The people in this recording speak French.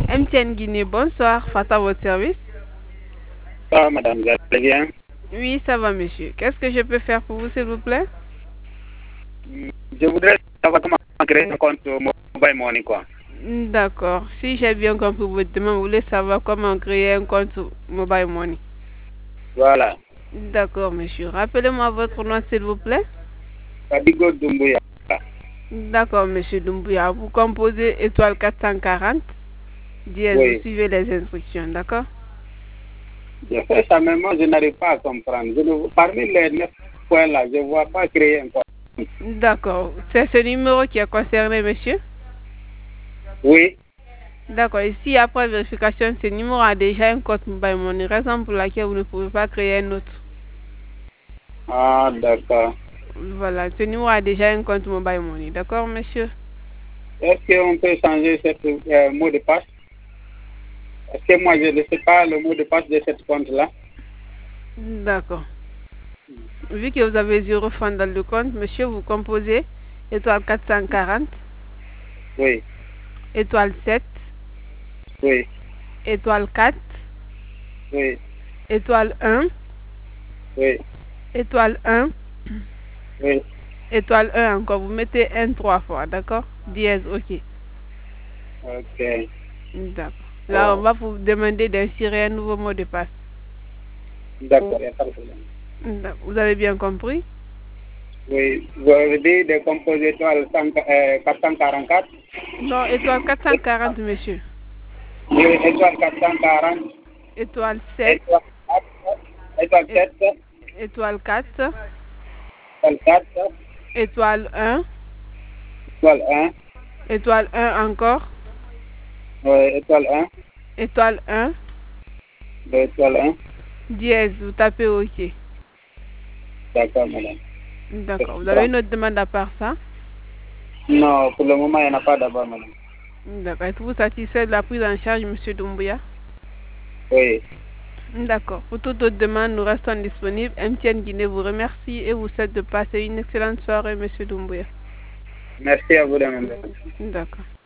MTN Guinée, bonsoir. Face à votre service. Ça va, madame, vous allez bien? Oui, ça va, monsieur. Qu'est-ce que je peux faire pour vous, s'il vous plaît? Je voudrais savoir comment créer un compte Mobile Money, quoi. D'accord. Si j'ai bien compris votre demande, vous voulez savoir comment créer un compte Mobile Money. Voilà. D'accord, monsieur. Rappelez-moi votre nom, s'il vous plaît. Kadigo Doumbouya. D'accord, monsieur Doumbouya. Vous composez étoile 440. Dièse, Oui. vous suivez les instructions, d'accord? Je fais ça, mais moi, je n'arrive pas à comprendre. Parmi les 9 points là, je ne vois pas créer un compte. D'accord. C'est ce numéro qui est concerné, monsieur? Oui. D'accord. Ici, après vérification, ce numéro a déjà un compte Mobile Money, raison pour laquelle vous ne pouvez pas créer un autre. Ah, d'accord. Voilà, ce numéro a déjà un compte Mobile Money, d'accord, monsieur? Est-ce qu'on peut changer ce mot de passe? Est-ce que moi, je ne sais pas le mot de passe de ce compte-là? D'accord. Vu que vous avez 0 francs dans le compte, monsieur, vous composez étoile 440, Oui. étoile 7, Oui. étoile 4, Oui. étoile 1, Oui. étoile 1, Oui. étoile 1 encore. Vous mettez 1 3 fois, d'accord? Dièse, ok. Ok. D'accord. Là, on va vous demander d'insérer un nouveau mot de passe. D'accord, il n'y a pas de problème. Vous avez bien compris? Oui, vous avez dit de composer étoile 444. Non, étoile 440, monsieur. Oui, étoile 440. Étoile 7, Étoile 4. Étoile 7. étoile 4, Étoile 4. étoile 1, Étoile 1. étoile 1 encore, Oui, étoile 1. étoile 1, Étoile 1. dièse, vous tapez OK. D'accord, madame. D'accord. Vous avez une autre demande à part ça? Non, pour le moment, il n'y en a pas d'abord, madame. D'accord. Êtes-vous satisfait de la prise en charge, monsieur Doumbouya? Oui. D'accord. Pour toute autre demande, nous restons disponibles. MTN Guinée vous remercie et vous souhaite de passer une excellente soirée, monsieur Doumbouya. Merci à vous de même. D'accord.